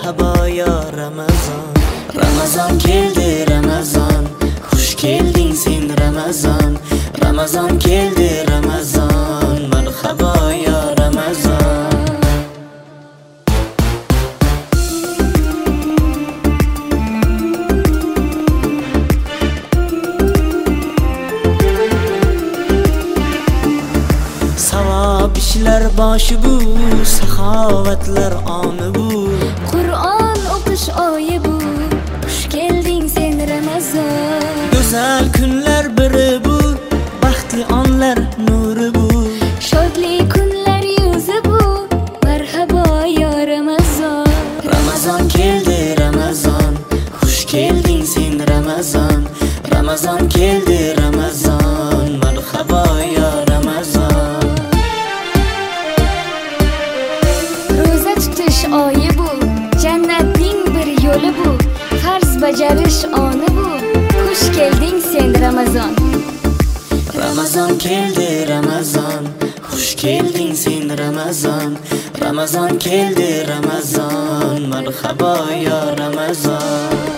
marhaba ya Ramazon. Ramazon keldi Ramazon, xush kelding sen Ramazon. Ramazon keldi Ramazon, marhaba ya Ramazon. Savab ishlar boshi bu, saxovatlar oni bu. Qur'on o'qish oyi bu, xush kelding sen Ramazon. Go'zal kunlar biri bu, baxtli onlar nuri bu. Shodli kunlar yuzi bu, marhaba ya Ramazon. Ramazon keldi Ramazon, xush kelding sen Ramazon. Ramazon keldi Ramazon, marhaba ya Ramazon. Ro'za tutish oyi bu, jannatning bir yo'li bu. Farz bajarish oni bu, xush kelding sen Ramazon. Ramazon keldi Ramazon, xush kelding sen Ramazon. Ramazon keldi Ramazon, marhaba ya Ramazon.